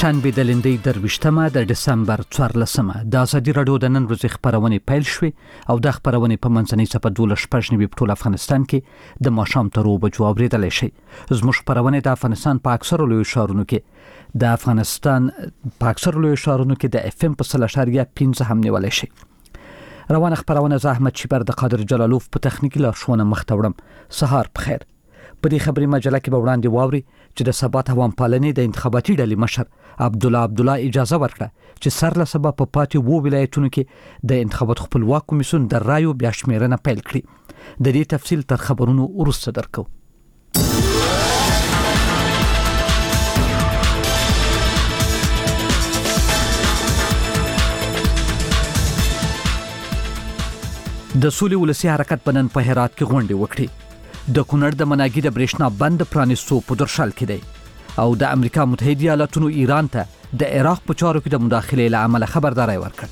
شنبه د لندۍ 28 د ډسمبر 14 د ازادي رادیو د نن ورځې خبرونه پیل شوې او د خبرونه په منځنۍ صفحه 12 په ټول افغانستان کې د ماښام تر 2 بجو اوریدل شي. زموږ خبرونه د افغانستان په اکثرو لوی ښارونو کې د اف ام په 0.15 هم نیول شي. روانه خبرونه زحمت شپر د قادر جلالوف په تخنیکی لارښوونه مختوړم. سهار بخیر. په دې خبري مجله کې به وړاندې واوري چې د ثبات عوام پالنې د انتخاباتي ډلې مشر عبدالله اجازه ورکړه چې سر له سبا په پاتې وو ولایتونو کې د انتخابات خپلواک کمیسیون د رایو بیا شمیرنه پیل کړي. د دې تفصیل تر خبرونو وروسته درکو. د سولې ولسی حرکت بنن په هرات کې غونډه وکړي. د کونړ د مناګي د برېښنا بند پرانیستو په درشل کې دی او د امریکا متحده ایالاتونو ایران ته د عراق په چارو کې د مداخلې له امله خبرداري ورکړه.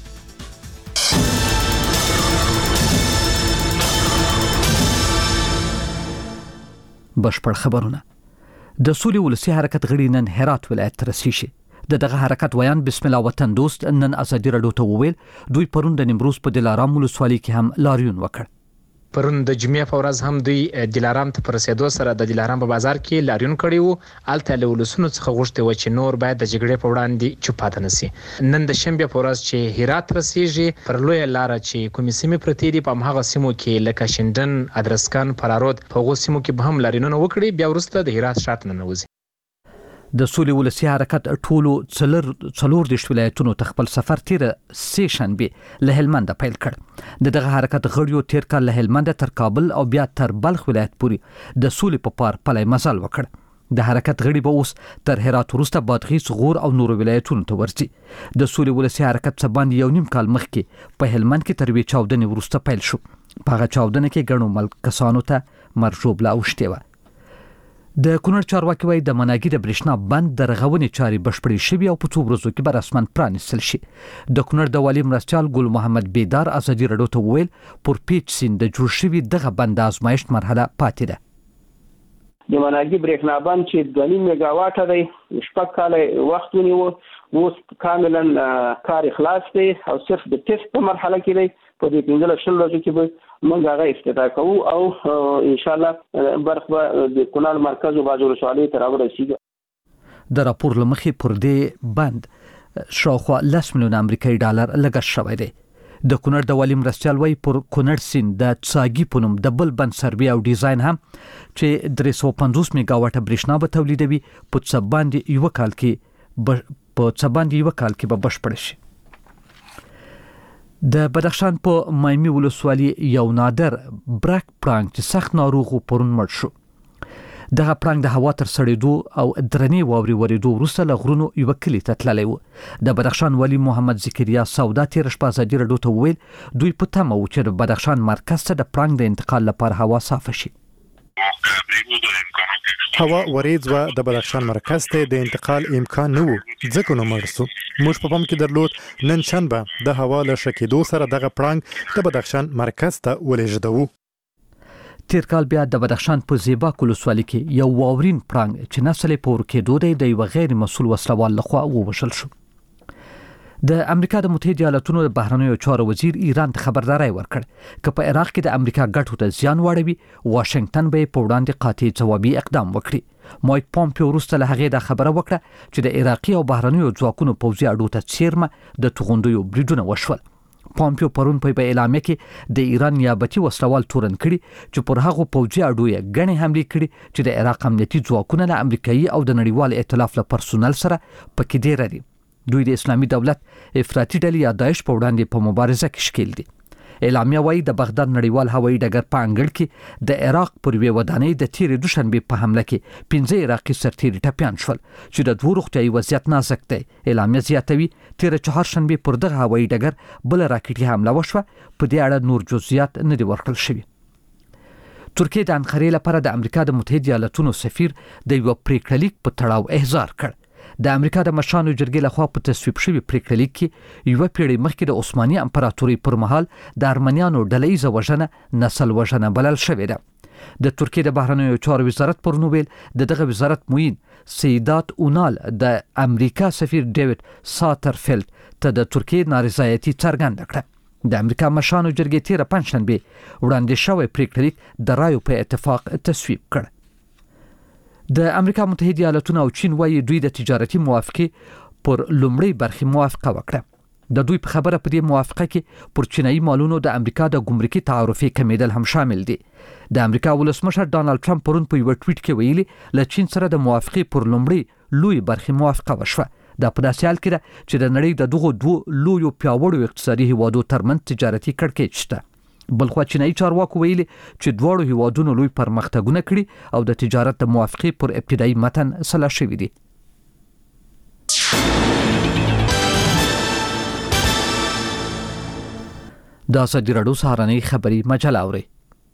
بشپړ خبرونه. د سولې ولسی حرکت غړي نن هرات ولایت ته رسیدي شي. دغه حرکت ویان بسم الله وطن دوست نن ازادي رادیو ته وویل دوی پرون د نیمروز په دلارام ولسوالۍ کې هم لاریون وکړ. پرون د جمعې په ورځ هم دوی دلارام ته پر رسیدو سره د دلارام په بازار کې لاریون کړی وو. الته له ولسونو څخه غوښتي و چې نور باید د جګړې په وړاندې چوپ پاتې نشي. نن د شنبه په ورځ چې هرات رسیږي پر لوی لار چې کومې سیمې پرتې دي په هغه سیمو کې لکه شندن، ادرسکان، فرارود په هغو سیمو کې به هم لاریونونه وکړي. بیا وروسته د هرات ښار ته ننوځي. د سولې ولسی حرکت ټولو څلور د ولایتونو ته خپل سفر تیر سه شنبه له هلمند پیل کړ. دغه حرکت غړیو تیر کال له هلمند تر کابل او بیا تر بلخ ولایت پورې د سولې په پار پلي مزل وکړ. د حرکت غړي به اوس تر هرات وروسته بادغیس، غور او نور ولایتونو ته ورځي. د سولې ولسی حرکت څخه باندې یو نیم کال مخکې په هلمند کې تر وی چاودنې وروسته پیل شو. په هغه چاودنه کې ګڼو ملک کسانو ته مرجوب لا اوشته و. د کونړ چارواکي وایي د مناګي د برېښنا بند د رغونې چاري بشپړې شوي او په څو ورځو کې به رسماً پرانیستل شي. د کونړ د والي مرستیال ګل محمد بیدار ازادي رادیو ته وویل پر پیچ سیند د جوړ شوي دغه بند د ازمایښت مرحله پاتې ده. د مناګي برېښنا بند چې 2.5 میگاواټه دی 6 کاله وخت ونیو، اوس کاملا کار خلاص دی او صرف د ټیسټ په مرحله کې دی. په دې 15 ورځو کې به موږ هغه افتتاح کوو او ان شاء الله برخه د کونړ مرکز او باجوړ ولسوالۍ ته راورسیږي. د راپور لمخې پر دې بند شاوخوا 10 میلیون امریکایي ډالر لګښت شوی دی. د کونړ د والي مرستیال وایي پر کونړ سیند د څاګي په نوم د بل بند سروې او ډیزاین هم چې 350 میگاواټه برېښنا به تولیدوي په څه باندې یو کال کې به بشپړ شي. د بدخشان په مایمي ولسوالۍ یو نادر برک پړانګ چې سخت ناروغ پرون مړ شو. دغه پړانګ د هوا تر سړېدو او درنې واوري ورېدو وروسته له غرونو یو کلی ته تللی و. د بدخشان والي محمد ذکریا سودا تیر شپه ازادي رادیو ته وویل دوی په تمه و چې د بدخشان مرکز ته د پړانګ د انتقال لپاره هوا صافه شي. هوا وریځ و د بدخشان مرکز ته د انتقال امکان نه و ځکه نو مړ شو. موږ په پام کې درلود نن شنبه د هوا له شکېدو سره دغه پړانګ د بدخشان مرکز ته ولېږدو. تیر کال بیا د بدخشان په زیباک ولسوالۍ کې یو واورین پړانګ چې نسل یې په ورکېدو دی د یو غیر مسؤل وسلوال لخوا ووژل شو. د امریکا د متحده ایالاتونو د بهرنیو چارو وزیر ایران ته خبرداري ورکړ چې په عراق کې د امریکا ګټو ته زیان واړوي واشنگټن به په وړاندې قاطع ځوابي اقدام وکړي. مایک پومپیو وروسته له هغې دا خبره وکړه چې د عراقي او بهرنیو ځواکونو پوځي اډو ته څیرمه د توغندیو بریدونه وشول. پومپیو پرون په اعلامیه کې د ایران نیابتي وسلوال تورن کړي چې پر هغه پوځي اډو یې ګڼې حملې کړي چې د عراق امنیتي ځواکونه له امریکایي او د نړیوال ائتلاف له پرسونل سره پکې ډېر دي. دوی د اسلامي دولت افراطي ډلې یا داعش په وړاندې په مبارزه کې شکیل دي. اعلامیه وایي د بغداد نړیوال هوایي ډګر په انګړ کې د عراق پر یوې ودانۍ د تیرې دوشنبې په حمله کې 15 عراقي سرتیري ټپیان شول چې د دوه روغتیایي وضعیت نازک دی. اعلامیه زیاتوي تیرې چهارشنبې پر دغه هوایي ډګر بل راکټي حمله وشوه. په دې اړه نور جزئیات نه دي ورکړل شوي. ترکیه د انقرې لپاره د امریکا د متحده ایالاتونو سفیر د یو پریکړه لیک په تړاو احضار کړ. د امریکا د مشرانو جرګې لخوا په تصویب شوی پریکړه لیک کې یو پیړۍ مخکې د عثماني امپراتورۍ پر مهال د ارمنیانو ډله ییزه وژنه نسل وژنه بلل شوې ده. د ترکیه د بهرنیو چارو وزارت پر نوبل دغه وزارت موین سیدات اونال د امریکا سفیر ډیوډ ساترفیلد ته د ترکیه نارضایتي څرګنده کړه. د امریکا مشرانو جرګې تیره پنځشنبه وړاندې شوی پریکړه د رایو په اتفاق تصویب کړ. د امریکا متحده ایالاتونو او چین وايي دوی د تجارتي موافقه پر لومړی برخه موافقه وکړه. د دوی په خبره په دې موافقه کې پر چینایي مالونو د امریکا د ګمرکي تعرفې کمیدل هم شامل دي. د امریکا ولسمشر ډانلډ ټرمپ پرون په یو ټویټ کې ویلي ل چین سره د موافقه پر لومړی لوی برخه موافقه وشوه. دا په داسې حال کې ده چې د نړۍ د دغو دوه لویو پیاوړو اقتصادي هیوادو ترمنځ تجارتي کړکېچ شته. بلخو چینایي چارواکو ویلي چې دواړو هیوادونو لوی پرمختګونه کړي او د تجارت د موافقه پر ابتدایي متن سلا شوی دي. دا ازادي راډیو سهارنۍ خبری مجله اوري.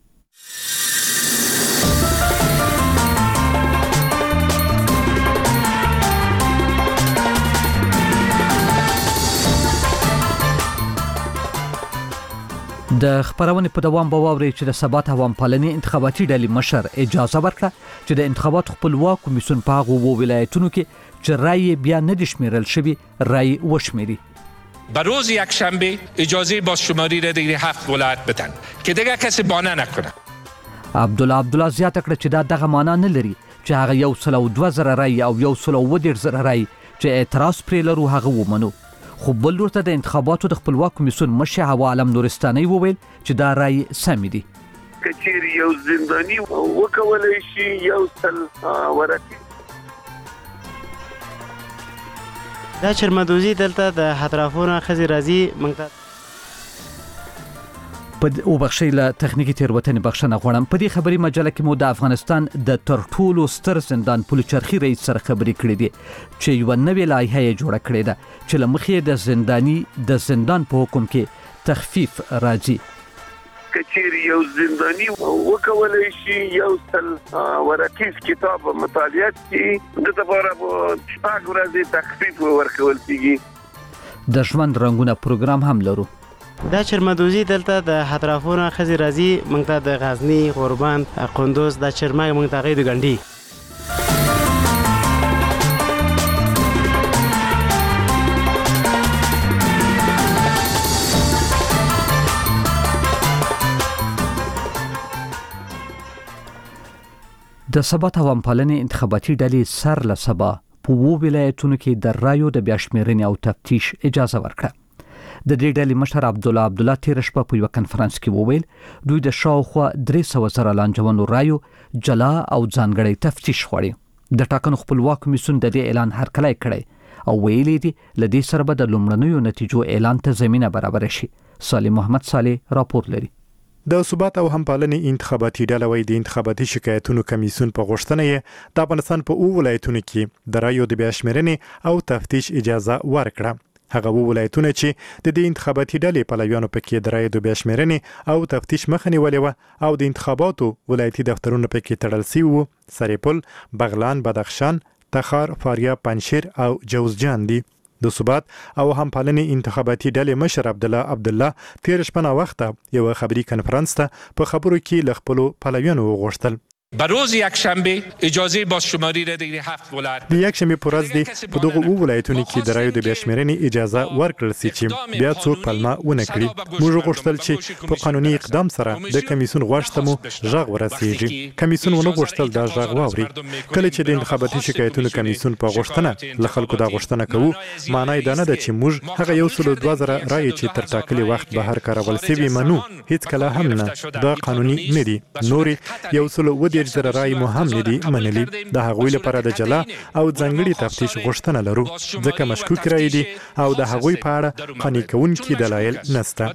د خبرونه په دوام به واوري چې د ثبات عوام پالنې انتخاباتي ډلې مشر اجازه ورکړه چې د انتخابات خپلواک کمیسیون په هغو ولایتونو کې چې رای بیا نه دي شمیرل شوی رای وشمیري. بر روز یکشنبه اجازه بازشماری را دیگر 7 ولایت بدن که دیگر کسی بانه نکنه. عبدالله زیاته کړه چې دا دغه معنا نه لري چې هغه 102,000 رای او 110,000 رای چې اعتراض پرې لرو هغه ومنو. خو بل ورته د انتخاباتو د خپلواک کمیسیون مشر هوا عالم نورستاني وویل چې دا رای سم دي. کچیر یو زندانی وکولای شي یو سل ورکی دا چرمدوزی دلته د اطرافونو خزي راځي منګ په او بخښیله تخنیکی تیروتنې بخښنه غواړم. په دې خبري مجله کې مو د افغانستان د تر ټولو ستر زندان پلچرخي رئیس سره خبرې کړې دي چې یو نوې لایحه جوړه کړې ده چې لمخې د زندانی د زندان په حکم کې تخفیف راځي. کچیر یو زندانی وکولای شي یو سل ورکیز کتاب مطالعه کی د لپاره شپږ ورځې تخفیف ورکول کیږي. د ژوند رنگونه پروګرام هم لرو. دا چرمدوزی دلته د اطرافونو خزي راځي منګ ته د غزنی غوربند قندوز د چرمای منګ ته غي د ګنډي. د ثبات عوام پالنې انتخاباتي ډلې سر له سبا په ولایتونو کې د رایو د بیاشمیرنې او تفتیش اجازه ورکړه. د دې ډلې مشر عبدالله تیر شپه په یو کنفرانس کې وویل دوی د شاوخوا 300,000 لانجمنو رایو جلا او ځانګړی تفتیش غواړي. د ټاکنو خپلواک کمیسیون د دې اعلان هرکلی کړی او ویلي دي لدې سره به د لومړنیو نتیجو اعلان ته زمينه برابر شي. صالح محمد صالح راپور لري. د ثبات او همپالنې انتخاباتي ډله وایي د انتخاباتي شکایتونو کمیسیون په غوښتنه یې د افغانستان په ولایتونو کې د رایو د بیاشمیرنې او تفتیش اجازه ورکړه. هغه ولایتونه چې د دې انتخاباتي ډلې پلویانو پکې د رایو د بیاشمیرنې او تفتیش مخه نیولې و او د انتخاباتو ولایتي دفترونو پکې تړل شوي وو سرپل، بغلان، بدخشان، تخار، فاریاب، پنجشیر او جوزجان دي. د ثبات او همپالنې انتخاباتي ډلې مشر عبدالله تیر شپه وخته یو خبري کنفرانس ته په خبرو کې ل خپل پلویانو وغوښتل بر روز یکشنبه اجازه بازشماری را دیگر 7 ولایت د یکشنبه پر ورځ دی په دغه ولایتونو کې د رایو د بیاشمیرنې اجازه ورکړل سي چې بیا څوک پلمه ونه کړي. موږ غوښتل چې په قانوني اقدام سره د کمیسیون غوښتنه مو ژغ ورسیږي. کمیسیون ونه غوښتل دا ژغ واوري. کله چې د انتخاباتي شکایتونو کمیسیون په غوښتنه ل خلکو دا غوښتنه کوو معنی دا نه ده چې موږ هغه 102,000 رای چې تر ټاکلي وخت بهر کارول سوي منو. هیڅ کله هم نه دا قانوني نه دي. نوري 110,000 رای مو هم نه دي منلي. د هغوی لپاره د جلا او ځنګړي تفتیش غوښتنه لرو ځکه مشکوک رای دي او د هغوی په اړه قانع کوونکي دلایل نشته.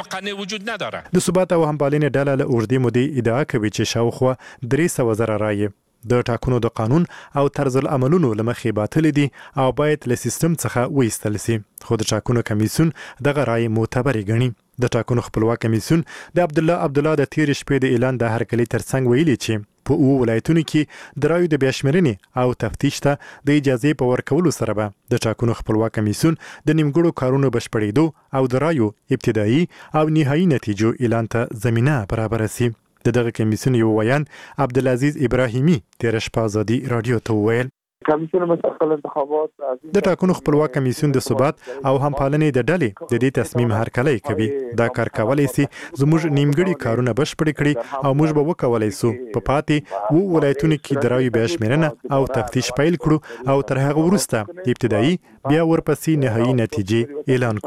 د ثبات او همپالنې ډله له اوږدې مودې ادعا کوي چې شاوخوا 300,000 رای د ټاکنو د قانون او طرز العملونو لمخې باطل دي او باید له سیستم څخه وایستل شي. خو د ټاکنو کمیسیون دغه رای معتبر ګڼي. د ټاکنو خپلواک کمیسیون د عبدالله د تیر شپې د اعلان د هرکلی ترڅنګ ویلي چې په ولایتونو کې د رایو د بیاشمیرنې او تفتیش ته د اجازه په ورکولو سره به د ټاکنو خپلواک کمیسیون د نیمګړو کارونو بشپړېدو او د رایو ابتدایي او نهایي نتیجو اعلان ته زمينه برابر شي. دغه کمیسیون یو ویان عبدالعزیز ابراهیمی تیر شپه ازادي رادیو ته ویل کمیسیون مستقل انتخابات د ټاکنو خپلواک کمیسیون د ثبات او همپالنې د ډلې د دې تصمیم هرکلی کوي. دا کار کولای شي زموږ نیمګړي کارونه بشپړ کړي او موږ به وکولای شو په پاتې وو ولایتونو کې د رایو بشمیرنه او تفتیش پیل کړو او تر هغه وروسته ابتدایي بیا ورپسې نهایي نتیجې اعلان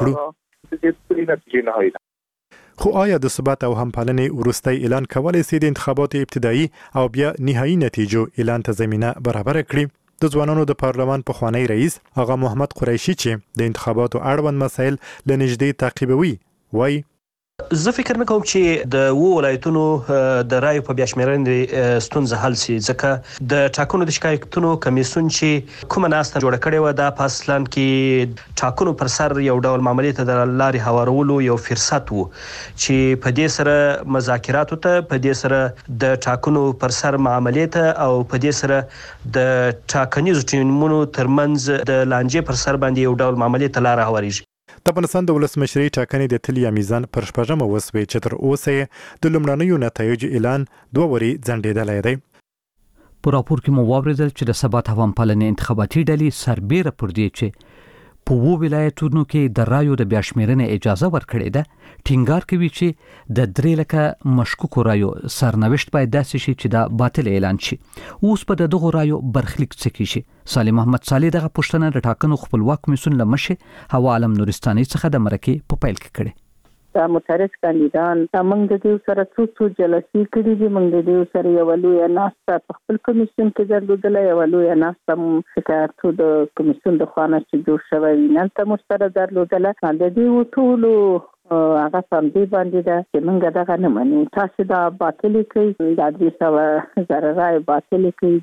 کړو. خو آیا د ثبات او همپالنې وروستی اعلان کولای شي د انتخاباتو ابتدایي او بیا نهایي نتیجو اعلان ته زمینه برابر کړي؟ د ځوانانو د پارلمان پخوانی رئیس آغا محمد قریشي چې د انتخاباتو اړوند مسایل لنږدې تعقیبوي وایي زه فکر نه کوم چې د ولایتونو د رایو په بیاشمیرنې ستونزه حل شي، ځکه د ټاکنو د شکایتونو کمیسیون چې کومه ناسته جوړه کړې و دا په اصلاً کې ټاکنو پر سر یو ډول معاملې ته د لارې هوارولو یو فرصت وو چې په دې سره مذاکراتو ته، په دې سره د ټاکنو پر سر معاملې ته او په دې سره د ټاکنیزو ټیمونو ترمنځ د لانجې پر سر باندې یو ډول معاملې ته لاره هواریږي. د افغانستان د ولسمشرۍ ټاکنې د تلیا میزان پر شپږمه وسوې چې تر اوسه د لومړنیو نتایجو اعلان 2 ورځې ځنډېدلی دی. په راپور کې مو واورېدل چې د ثبات او همپالنې انتخاباتي ډلې سربیره پر دې چې په وو ولایتونو کې د رایو د بیاشمیرنې اجازه ورکړې ده، ټینګار کوي چې د 3 لکه مشکوکو رایو سرنوشت باید داسې شي چې دا باطل اعلان شي. اوس په دغه رایو برخلیک څه کیږي؟ صالح محمد صالح دغه پوښتنه د ټاکنو خپلواک کمیسیون له مشر هوا عالم نورستاني څخه د مرکې په پیل کې کړې. دا مترس کاندیدان موږ د دې سره څو جلسې کړې دي، موږ د دې سره یو لوی ناسته په خپل کمیسیون کې درلودله، یو لوی ناسته شکایتو د کمیسیون د خوا نه چې جوړ شوی نن ته مو سره درلودله. د دې ټولو هغه سم دی باندې دا چې موږ دغه نه منو، تاسو دا باطل کړئ، دا 300,000 رای باطل کړئ،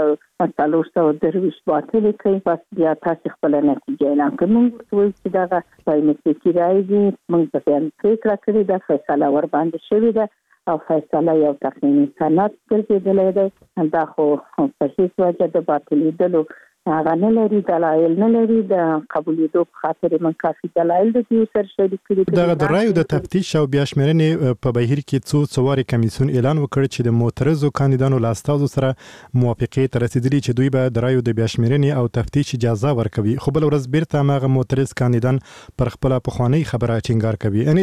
2,430 باطل کړئ، بس بیا تاسو خپل نتیجه اعلان کړئ. موږ وایو چې دغه پایمستی راځي، موږ په دې فکر کړی دا فیصله ور باندې شوې ده او فیصله یو تقنینی سند ګرځېدلی دی. دا خو په هیڅ وجه د باطلېدلو هغه نه لري، دلایل نه لري، د قبولېدو په خاطر من کافي دلایل د دې سره شریک کړي. دغه د رایو د تفتیش او بیاشمیرنې په بهیر کې څو وارې کمیسیون اعلان وکړ چې د معترضو کاندیدانو له استازو سره موافقې ته رسیدلي چې دوی به د رایو د بیاشمیرنې او تفتیش اجازه ورکوي، خو بل ورځ بیرته هغه معترض کاندیدان پر خپل پخوانی خبره ټینګار کوي. یعنی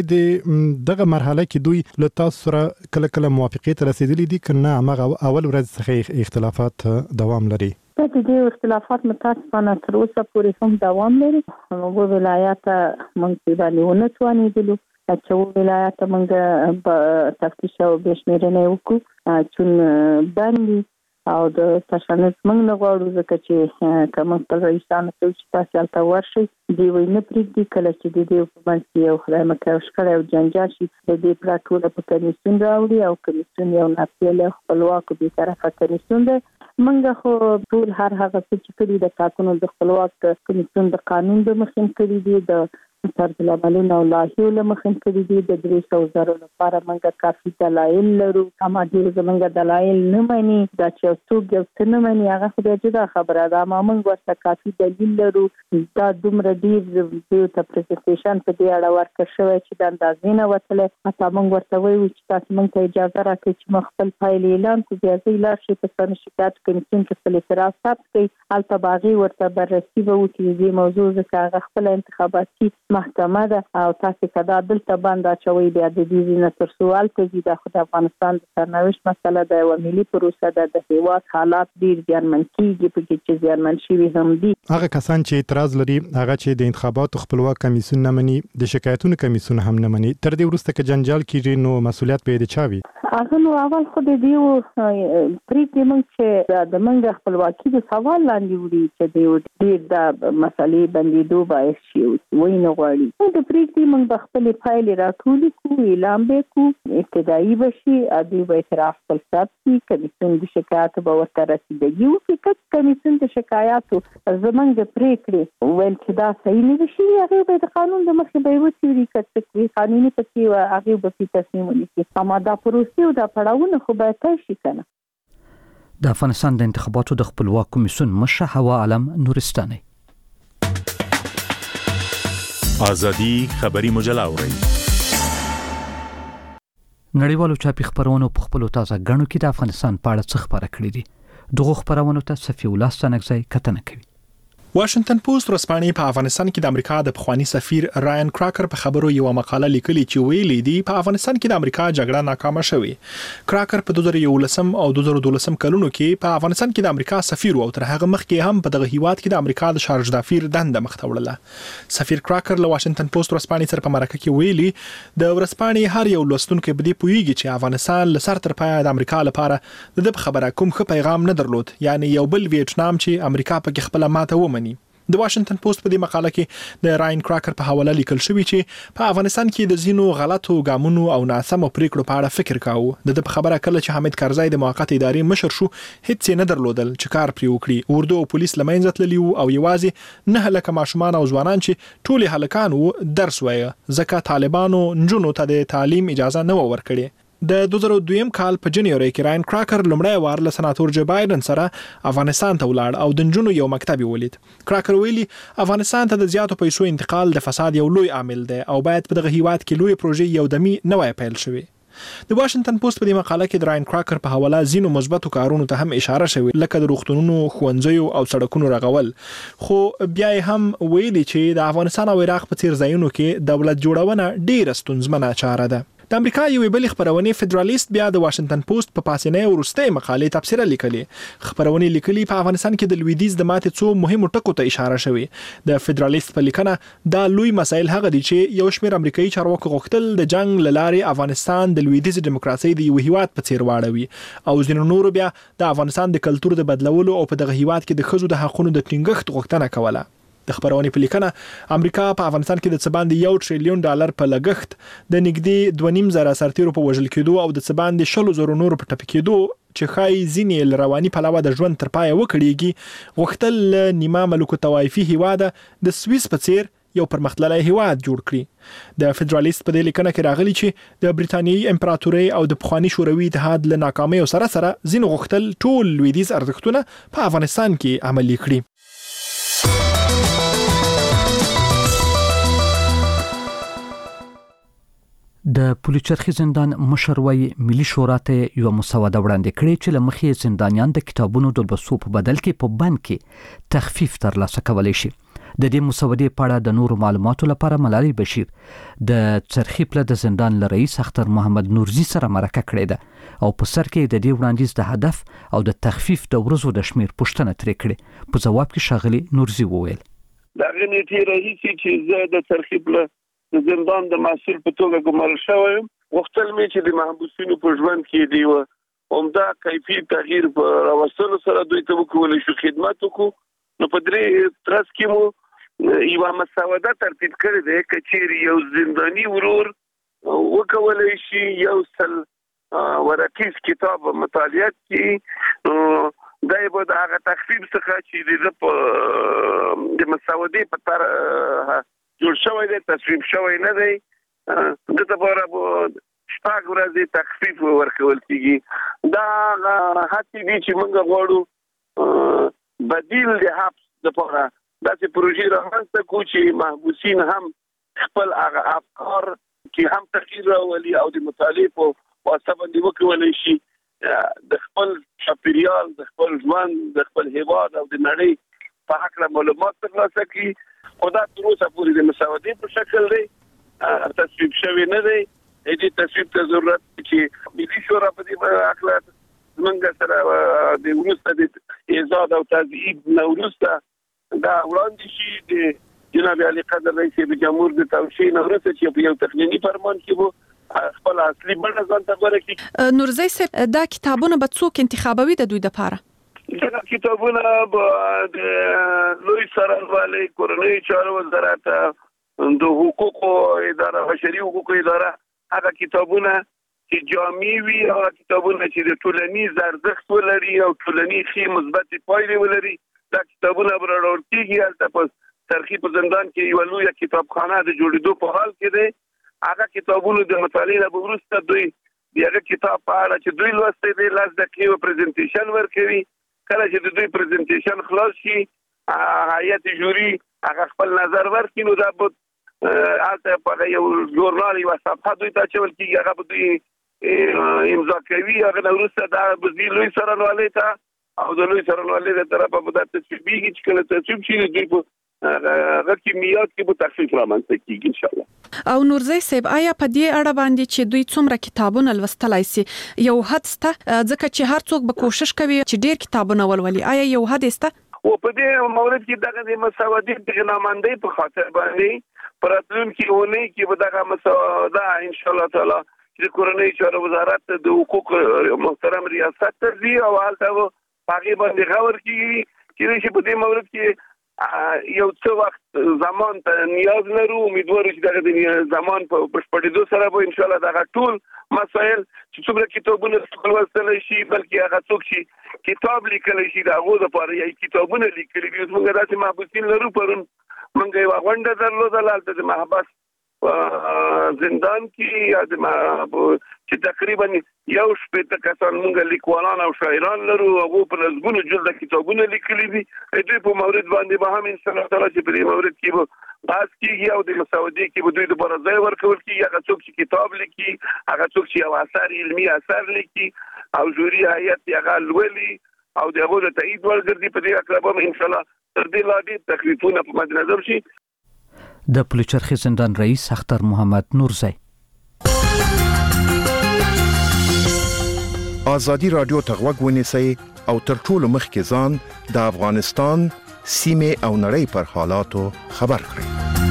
دغه مرحله کې دوی له تاسو سره کله کله موافقې ته رسیدلي دي که نه هغه اول ورځ څخه اختلافات دوام لري؟ د دې اختلافات متاسفانه تر اوسه پورې هم دوام لري. وو ولایت موږ باندې ونه توانېدلو چې وو ولایت موږ په تفتیش او بیاشمیرنې وکړو چون باندې او د تشنج موږ نه غواړو ځکه چې کوم خپل رئیسانو ته چې تاسو هلته ورشئ دی وی نه پرېږدي کله چې د دې په منځ کې یو خدای مکه شخړه او جنجال شي د دې پراټوله په کمیسیون راوړي او کمیسیون یو ناپیل خپلواک او بیطرفه کمیسیون دی. موږ خو ټول هر هغه څه چې کړي د ټاکنو د خپلواک کمیسیون د قانون د مخین کړي دي، د طرز العملونو او لایحو له مخین کړي دي، د 300,000 لپاره موږ کافي دلایل لرو. اما ډیر زموږ دلایل نه مانی دا چې څوک یو څه نه مانی هغه خو بیا جدا خبره ده، اما موږ ورته کافي دلیل لرو. دا دومره ډیر ته پریزنټیشن په دې اړه ورکړ شوی چې د اندازې نه وتلی، حتی موږ ورته وایو چې تاسو موږ ته اجازه راکړئ چې موږ خپل فایل اعلان کړو، بیا ځئ لاړ شئ په سن شکایت کمیسیون کې خپل اعتراض ثبت کړئ، هلته به هغې ورته بررسي به وکړي د دې موضوع، ځکه هغه خپله انتخاباتي محکمه ده او تاسو کدا دلته باندې اچوي بیا د دې نه تر سوال کوي. دا خو د افغانستان د سرنوشت مسله ده، یو ملي پروسه ده، د هیواد حالات ډیر ځانمن کیږي په کې چې ځانمن شي هم دي. هغه کسان چې اعتراض لري هغه چې د انتخاباتو خپلواک کمیسیون نه مني، د شکایتونو کمیسیون هم نه مني، تر دې وروسته کې جنجال کیږي نو مسؤلیت به د چا وي؟ هغه نو اول خو د دې پریکړې موږ چې د موږ خپلواکي د سوال لاندې وړي چې د ډیر د مسلې بندیدو باعث شي وای نه غواړي. د پریکړې موږ د خپل فایل راټولې کوو، اعلان به کوو، ابتدایي بشي، ادي به اعتراف خپل ثبت کړي، کمیسیون د شکایت به ورته رسیدګي وکړي. کمیسیون د شکایاتو زموږ د پریکړې ویل چې دا صحیح نه شي، هغه به د قانون د مخې به وڅېړي، که قانوني پکې هغه به په تصمیم ونیسي. اما دا پروسې او دا پړاوونه خو باید طی شي که نه. د افغانستان د انتخاباتو د خپلواک کمیسیون مشر هوا عالم نورستاني. آزادی خبری مجله اورئ. نړیوالو چاپي خبرونو په خپل تازه غنو کې د افغانستان په اړه څه خبره کړې دي دغه خبرونو ته صفي الله ستنګزی کتنه کوي. واشنگټن پوسټ ورځپاڼې په افغانستان کې د امریکا د پخوانی سفیر راین کراکر په خبرو یو مقاله لیکلي چې ویلي دی په افغانستان کې د امریکا جګړه ناکامه شوې. کراکر په 2011 او 2012 کلونو کې په افغانستان کې د امریکا سفیر او تر هغه مخکې هم په دغه هیواد کې د امریکا د شارج دافیر دنده مخته وړله. سفیر کراکر له واشنگټن پوسټ ورځپاڼې سره په مرکه کې ویلي د ورځپاڼې هر یو لوستونکو به دې پوهیږي چې افغانستان له سر تر پایه د امریکا لپاره د خبره کوم ښه پیغام نه درلود، یعنی یو بل ویتنام چې امریکا پکې خپل ماته ومني. د واشنگټن پوسټ په دې مقاله کې د راین کراکر په حواله لیکل شوی چې په افغانستان کې د زینو غلطو ګامونو او ناسمو پریکړو په اړه فکر کاوه. د خبره کله چې حامد کرزی د موقت ادارې مشر شو هیڅ نه درلودل چې کار پرې وکړي. اردو او پولیس لمنځه تللی او یوازې نه هلکه ماشومان او ځوانان چې ټول هلکان وو درس وایي ځکه طالبانو نجونو ته د تعلیم اجازه نه ورکړي. د 2002 کال په جنوري کې راین کراکر لومړی وار له سناتور جو بایدن سره افغانستان ته ولاړ او د نجونو یو مکتب ولید. کراکر ویلي افغانستان ته د زیاتو پیسو انتقال د فساد یو لوی عامل دی او باید په دغه هیواد کې لوی پروژې یو دمي نوې پیل شوي. د واشنگټن پوسټ په دې مقاله کې د راین کراکر په حواله زینو مثبتو کارونو ته هم اشاره شوې لکه د روغتونونو، ښوونځیو او سړکونو رغول. خو بیا هم ویلي چې د افغانستان او عراق په څیر ځایونو کې دولت جوړونه ډیره ستونزمنه چاره ده. د امریکا یوې بلې خبرونې فدرالیست بیا د واشنگټن پوسټ په پاسنۍ ورستۍ مقالې تفسیر لیکلي. خبرونې لیکلي په افغانستان کې د لویدیز د ماتې څو مهمو ټکو ته اشاره شوې. د فدرالیست په لیکنه دا لوی مسایل هغه دي چې یو شمېر امریکایي چارواکو غوښتل د جنگ لارې افغانستان د لویدیز دیموکراسي د یو هیواد په څیر واړوي او ځینو نورو بیا د افغانستان د کلچر د بدلولو او په دغه هیواد کې د ښځو د حقوقو د ټینګښت غوښتنه کوله. د خبرونې په لیکنه امریکا په افغانستان کې د څه باندې $1 ټریلیون په لګښت د نږدې 2.5 سرتیرو په وژل کېدو او د څه باندې 100,000 نورو په ټپي کېدو چې خای ځینې رواني پلوه د ژوند تر پایه وکړيږي غوښتل نیمه ملوک توایفي هیواد د سویس په څیر یو پرمختللی هیواد جوړ کړي. د فدرالیست په دې لیکنه کې راغلي چې د بریتانیایي امپراتورۍ او د پخوانی شوروي اتحاد له ناکامۍ سره ځینو غوښتل ټول لویدیز ارزښتونه په افغانستان کې عملي کړي. د پولیچرخي زندان مشر وای ملي شورا ته یو مسوده وړاندې کړې چې لمخې زندانیان د کتابونو د لوستلو په بدل کې په بند کې تخفیف ترلاسه کولی شي. د دې مسودې په اړه د نورو معلوماتو لپاره ملالۍ بشیر د چرخي پله د زندان رئیس اختر محمد نورزي سره مرکه کړې ده او په سر کې د دې وړاندیز د هدف او د تخفیف د ورځو د شمیر پوښتنه ترې کړې. په ځواب کې ښاغلي نورزي وویل دا غنیتی رئیس چې زه د چرخي پله د زندان د مسؤل په توګه ګمارل شوی وختل می چې د محبوسینو په ژوند کې دی عمده کیفي تغییر په راوستلو سره دوی ته وکولای شو خدمات وکړو. نو په درې ترڅ کې مو یو مسوده ترتیب کړی دی چې یو زنداني ورور وکولای شي یو سل ورقیز کتاب مطالعه کړي دای په هغه تخفیف څخه چې د مسودې په تر جوړ شوی دی تصویب شوی نه دی د لپاره شپږ ورځې تخفیف ورکول کیږي. دا هڅې دي چې موږ غواړو بدیل د حبس لپاره داسې پروژې رامنځته کړو چې محبوسین هم خپل هغه افکار چې هم تغییر راولي او د مطالعې په واسطه باندې وکولای شي د خپل چاپیریال د خپل ژوند د خپل هیواد او د نړۍ په حق معلومات ترلاسه کړي. خدا تر اوسه پورې د مسودې په شکل دی تصویب شوی نه دی. دې تصویب ته ضرورت چې ملي شورا په دې اخلاق زمونږ سره د وروسته د ایجاد او تضعیف نه وروسته دا وړاندې شي د جناب علي قدر رئیس جمهور د توشیح نه وروسته چې په یو تقنینی فرمان کې وو خپل اصلي بڼه ځان ته ورکړي. نورزي صاحب دا کتابونه به څوک انتخابوي د دوی لپاره؟ دا کتابونه د لوی سرانوالي کورنۍ چارو وزارت د حقوقو اداره بشري حقوقو اداره هغه کتابونه چې جامع وي او کتابونه چې د ټولنیز ارزښت ولري او ټولنیز مثبت پایلې ولري دا کتابونه برابر کیږي. البته په چرخي په زندان کې یو لوی کتابخانه د جوړېدو په حال کې دی. هغه کتابونو د مطالعې نه وروسته دوی دغه کتاب په اړه چې دوی لوستي دي لاس د کیو پریزنټیشن ورکوي. کله چې د دوی پریزنټیشن خلاص شي هیئت جوري هغه خپل نظر ورکړي نو دا به البته په یو ژورنال یو صفحه دوی ته چول کیږي هغه به دوی امضا کوي هغه وروسته دا وزیر لوی څارنوالۍ ته او د لوی څارنوالۍ د طرفه به دا تصویبېږي چې کله تصویب شي دوی په هغه کمیات کې به تخفیف رامنځته کیږي ان شاء الله. او نورزی صاحب آیا په دې اړه باندې چې دوی څومره کتابونه لوستلای شي یو حد سته ځکه چې هر څوک به کوشش کوي چې ډیر کتابونه ولولي آیا یو حد سته او په دې مورد کې دغه د مساواتي پیغامندۍ په خاطر باندې پراتلونکي ونی کې به دغه مساواده ان شاء الله تعالی چې کورنۍ چارو وزارت د حقوق محترم ریاست ترځي او هلته هغه باندې غور کیږي چې په دې مورد کې یو څه وخت زمان ته نیاز لرو امیدوار چې دغه د زمان په بشپړېدو سره به ان شاء الله دغه ټول مسائل چې څومره کتابونه ولوستل شي بلکې هغه څوک چې کتاب لیکلی شي د هغو دپاره یا کتابونه لیکلي دي موږ داسې محبوسین لرو پرون موږ یوه غونډه درلودله هلته د محبس زندان کې یا چې تقریبا یو شپېته کسان موږ لیکوالان او شاعران لرو هغو په لسګونو جلده کتابونه لیکلي دي دوی په مورد باندې به هم انشاءالله تعالی چې په دې مورد کې به بحث کېږي او د مساودې کې به دوی دپاره ځای ورکول کېږي هغه څوک چې کتاب لیکي هغه څوک چې یو اثر علمي اثر لیکي او جوري هیئت یې هغه لولي او د هغو د تایید وړ ګرځي په دې هکله به انشاءالله تر دې لا ډېر تخفیفونه په مدنظر شي. د پلچرخي زندان رئیس اختر محمد نورزی. ازادي رادیو ته غوږ ونیسئ او تر ټولو مخکې ځان د افغانستان سیمه او نړۍ پر حالاتو خبر کړئ.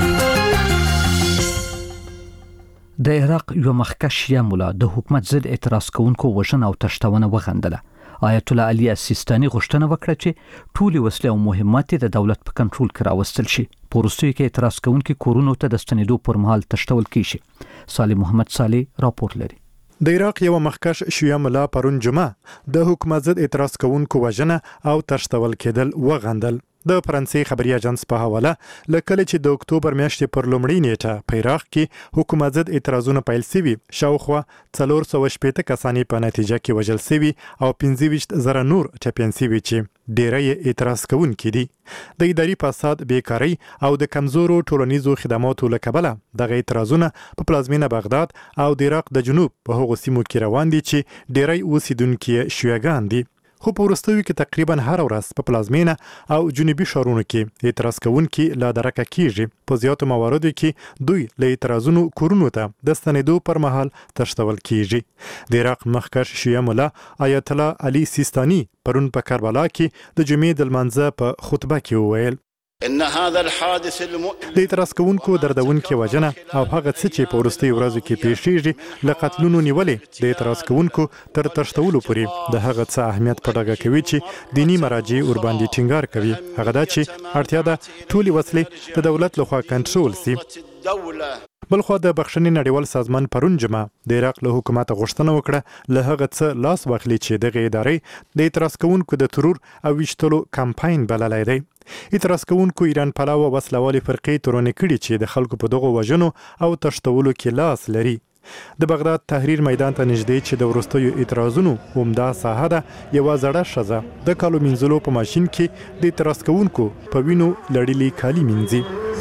د عراق یو مخکښ شیعه مولا د حکومت ضد اعتراض کوونکو وژنه او تشتونه وغندله. آیت الله علي السیستاني غوښتنه وکړه چې ټولې وسلې او مهمات د دولت په کنټرول کې راوستل شي. په وروستیو کې اعتراض کوونکي کورونو ته د ستنېدو پر مهال تشتول کیږي. صالح محمد صالح راپور لري. د عراق یو مخکښ شیعه مولا پرون جمعه د حکومت ضد اعتراض کوونکو وژنه او تشتول کېدل وغندل. د فرانسې خبري اژانس په حواله لکه چې د اکتوبر میاشتې پر لومړۍ نیټه په عراق کې حکومت ضد اعتراضونه پیل شوي شاوخوا 480 کسان په نتیجه کې وژل شوي او 25,000 نور ټپیان شوي چې ډېری اعتراض کوونکي دي. د اداري فساد، بیکاري او د کمزورو ټولنیزو خدماتو له کبله دغه اعتراضونه په پلازمینه بغداد او د عراق د جنوب په هغو سیمو کې روان دي چې ډېری اوسیدونکي شیعهګان دي. خو په وروستیو کې تقریبا هر ورځ په پلازمینه او جنوبي ښارونو کې اعتراض کوونکي لا درکه کیږي. په زیاتو مواردو کې دوی له اعتراضونو کورونو ته د ستنېدو پر مهال تشتول کیږي. د عراق مخکښ شیعه مولا آیت الله علي سیستاني پرون په کربلا کې د جمعې د لمانځه په خطبه کې وویل د اعتراض کوونکو دردونکې وژنه او هغه څه چې په وروستیو ورځو کې پیښیږي له قتلونو نیولې د اعتراض کوونکو تر تشتولو پورې د هغه څه اهمیت په ډاګه کوي چې دیني مراجع ورباندې ټینګار کوي. هغه دا چې اړتیا ده ټولې وسلې د دولت لخوا کنټرول شي. بلخوا د بخښنې نړیوال سازمان پرون جمعه د عراق له حکومت غوښتنه وکړه له هغه څه لاس واخلي چې دغه ادارې د اعتراض کوونکو د ترور او ویشتلو کمپاین بللی دی. اعتراض کوونکو ایران پلاوه وسلوالې فرقې تورنې کړي چې د خلکو په دغو وژنو او تشتولو کې لاس لري. د بغداد تحریر میدان ته نږدې چې د وروستیو اعتراضونو عمده ساحه ده یوه زړه ښځه د کالو مینځلو په ماشین کې د اعتراض کوونکو په وینو لړلي کالي مینځي.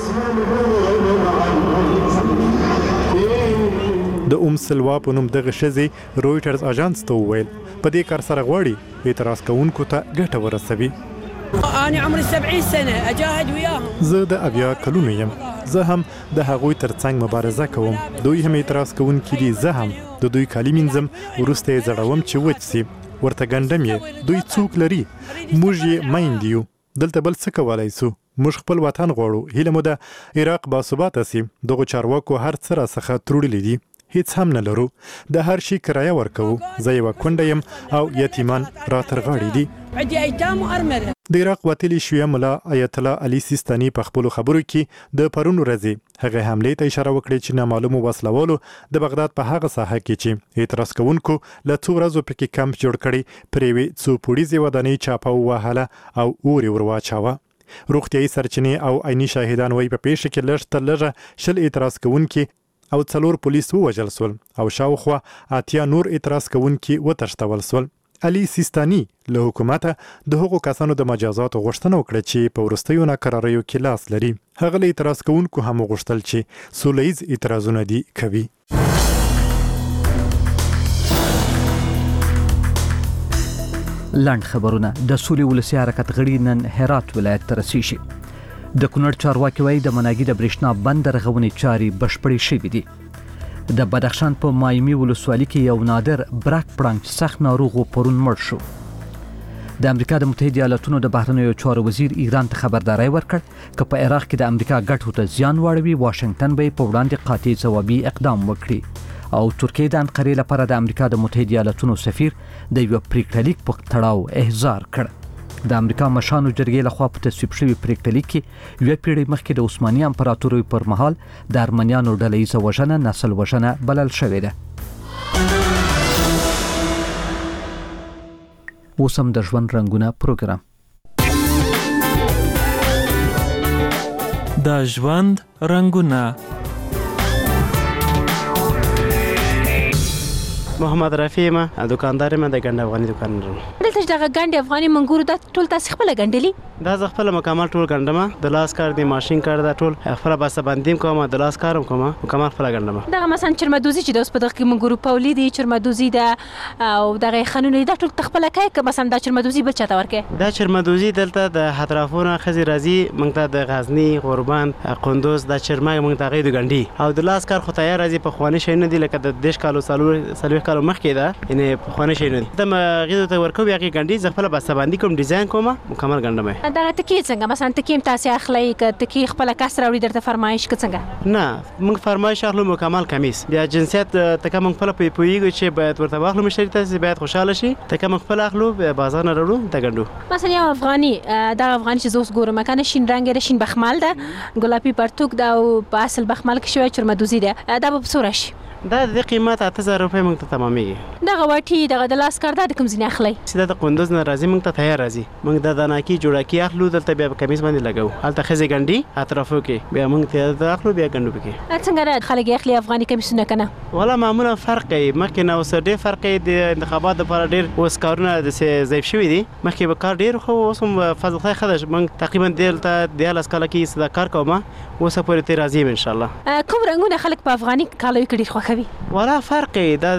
د سلوا په نوم دغه ښځې رویټرز اژانس ته وویل په دې کار سره غواړي اعتراض کوونکو ته ګټه ورسوي. أنا عمري 70 سنة أجاهد وياهم. زه د 70 کلونو یم. زه هم د هغوی ترڅنګ مبارزه کوم. دوی هم اعتراض کوونکي دي. زه هم د دوی کالي مینځم وروسته یې زړوم چې وچ سي. ورته ګنډم یې. دوی څوک لري؟ موږ یې میندې یو. دلته بل څه کولی سو؟ موږ خپل وطن غواړو. هیله مو ده عراق باثباته سي. دغو چارواکو هر څه راڅخه تروړلي دي. هیڅ هم نه لرو. د هر شي کرایه ورکوو. زه یوه کونډه یم او یتیمان راتر غاړې دي. د عراق وتلي شیعه مولا آیت الله علي سیستاني په خپلو خبرو کې د پرون ورځې هغه حملې ته اشاره وکړې چې نامعلومو وسلوالو د بغداد په هغه ساحه کې چې اعتراض کوونکو له څو ورځو پکې کمپ جوړ کړی پر یوې څو پوړیزې ودانۍ چاپه ووهله او اور یې ور واچاوه. روغتیایي سرچینې او عیني شاهدان وایي په پیښه کې لږ تر لږه 20 اعتراض کوونکي او 4 پولیس ووژل سول او شاوخوا 80 نور اعتراض کوونکي وتښتول سول. علي سیستاني له حکومته د هغو کسانو د مجازاتو غوښتنه وکړه چې په وروستیو ناکراریو کې لاس لري. هغه له اعتراض کوونکو هم وغوښتل چې سوله ییز اعتراضونه دي کوي. لاند خبرونه د سولې ولسی حرکت غړي نن هرات ولایت ته رسیدي. د کونړ چارواکي وایي د مناګي د برېښنا بند رغونې چاري بشپړې شوې دي. د بدخشان په مایمي ولسوالۍ کې یو نادر برک پړنګ سخت ناروغ پرون مړ شو. د امریکا د متحده ایالاتونو د بهرنیو چارو وزیر ایران ته خبرداري ورکړ چې په عراق کې د امریکا ګټو ته زیان واړوي واشنگټن به په وړاندې قاطع ځوابي اقدام وکړي. او ترکیه د انقرې لپاره د امریکا د متحده ایالاتونو سفیر د یو پریکړلیک په تړاو احضار کړ. د امریکا مشانو جرګې لخوا په تصویب شوی پریکړلیک کې یو پیړۍ مخکې د عثماني امپراتورۍ پر مهال د ارمنیانو ډلهیزه وژنه نسل وژنه بلل شوې ده. اوسم د ژوند رنگونه پروګرام. د ژوند رنگونه. محمد رفیع ما دکاندار ما د ګنډ افغاني دکان لرم. دلته چې د ګنډ افغاني منګورو د ټول تاسو خپل ګنډلی؟ دا ز خپل مکمل ټول ګنډم. د لاس کار دی ماشين کار دا ټول خپل بس باندې کوم د لاس کارم کوم مکمل خپل ګنډم. دا مثلا چرمدوزي چې د اوس په دغه کې منګورو پولې دي چرمدوزي ده او دغه خنونه دا ټول خپل کوي که مثلا دا چرمدوزي بل چاته ورکه؟ دا چرمدوزي دلته د اطرافونو خزي راځي مونږ ته د غزنی غوربند قندوز د چرمای مونږ ته غي د ګنډي او د لاس کار خو تیار راځي په خواني شي نه دي لکه د دیش کالو سالو کالو مخکې ده یعنی خوانه شي نه دي د غیدو ته ورکو یقي ګنډي ز خپل بس باندې کوم ډیزاین کوم مکمل ګنډم. دا ټکی څنګه مثلا ټکی تاسو اخلي ک ټکی خپل کسر وړي درته فرمایش ک څنګه؟ نه موږ فرمایش اخلو مکمل کمیس بیا جنسیت ته کوم خپل پویږي چې باید ورته واخلو مشتری ته باید خوشاله شي ته کوم خپل اخلو بازار نه وروړو ته ګنډو. مثلا یو افغاني دا افغاني چې زوس ګورم کنه شین رنگ رشین بخمال ده ګلابي پرتوک دا او په اصل بخمال کې شوی چرمدوزي ده دا به بصوره شي. دا د قیمت 8000 روپۍ موږ ته تمامېږي. دا غواټي دغه د لاس کار د کوم ځای اخلي؟ سیده د قندوز نه راځي موږ ته تیار راځي موږ د داناکی جوړاکی اخلو دلته بیا کمیس باندې لګاو هلته خزي ګنډي اطرافو کې بیا موږ ته د اخلو بیا ګنډو کې. څنګه خلک اخلي افغاني کمیسونه کنه؟ ولا معمولا فرق کوي مخکې نو سر ډېر فرق کوي د انتخابات لپاره ډېر اوس کارونه د ضعیف شوي دي مخکې به کار ډېر خو اوس هم فضل خدای خدای موږ تقریبا دلته د لاس کال کې صدا کار کوم اوس پورې ته راځي ان شاء الله. کوم رنگونه خلک په افغاني کالو کې ډېر خوښوي؟ ولا فرق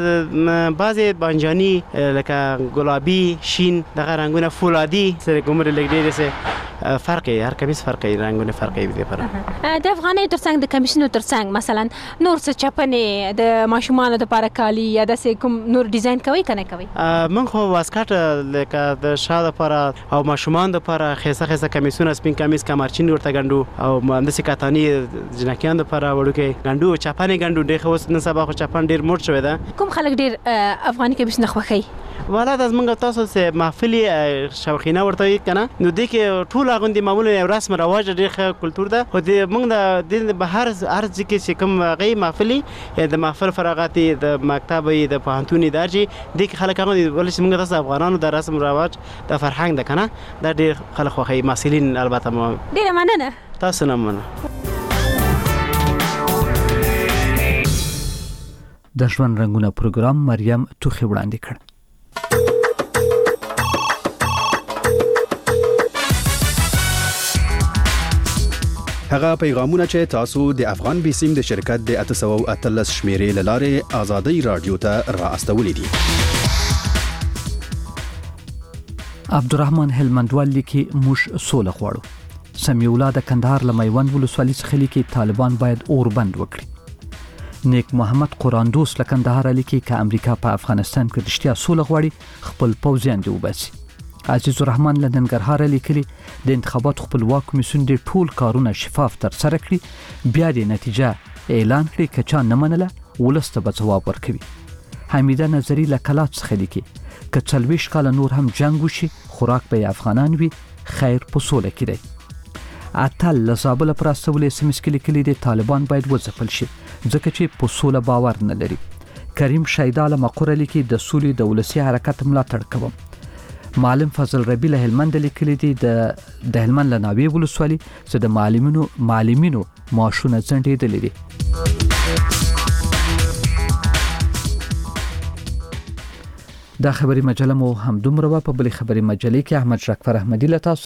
د بعضی بانجانی لکه ګلابي شین دغه رنگونه فولادي سره کومره لګ ډېر سه فرق هر کمیس فرق رنگونه فرق دی پر د افغاني ترڅنګ د کمیسونو ترڅنګ مثلا نور څه چپنه د ماشومان لپاره کالی یا د کوم نور ډیزاین کوي کنه کوي؟ من خو واسکټ لکه د شاده لپاره او ماشومان لپاره خيسه خيسه کمیسونه سپین کمیس کمرچین ورته ګنډو او مهندسي کاتانی جنکیان لپاره وړوکې ګنډو چپنه ګنډو ډېر خو نن سبا خو چپن ډېر موټ شوی ده. کوم خلک ډېر افغاني کمیسونه خوښوي؟ والا د زمونږ تاسو سه محفلي شوخینه ورته کنه نو د کې ټول غوندي معمولا رسم رواج ډېر کلچر ده خو د موږ د بهر ارز کې چې کوم غي محفلي د محفل فراغاتي د مکتبې د پوهنتوني درجه د کې خلک هغه ولې موږ تاسو افغانانو د رسم رواج د فرهنګ ده کنه دا ډېر خلک خوښي مسلین البته ډېر مننه تاسو نه مننه. د ژوند رنگونه پروګرام مریم توخي وړاندې کړ. هغه پیغامونه چې تاسو د افغان بیسیم د شرکت د 813 شمیرې لاره آزادۍ رادیو ته را استولې دي. عبدالرحمن هلمندوال لیکي موږ سوله غواړو. سمیع الله د کندهار لمایوند ولسوالۍ څخه لیکي طالبان باید اور بند وکړي. نیک محمد قراندوس لکندهار لیکي چې امریکا په افغانستان کې رښتیا سوله غواړي خپل پوځیان دی وباسي. عزیز الرحمن لننګرهار لیکلي د انتخابات خپلواک کمیسیون د ټول کارونه شفاف تر سره کړي بیا د نتیجه اعلان کړي که چا نه منله ولسته به ځواب ورکوي. حمیده نظری لکلات څخه لیکي که 40 کال نور هم جنگ وشي خوراک به افغانان وي خیر په سوله کې دی. اتل لزابل پر استول اسمس کې لیکلي د طالبان باید وځپل شي ځکه چې په سوله باور نه لري. کریم شیداله مقوره لیکي د سولې د ولسی حرکت ملاتړ کوم. معلم فضل ربی له هلمند لیکلي دي د هلمند لناوی ولسوالۍ چې د معلمینو معاشونه ځنډېدلې دي. دا خبري مجله مو هم دومره په بلې خبري مجلې کې احمد شکفر احمدی له تاسو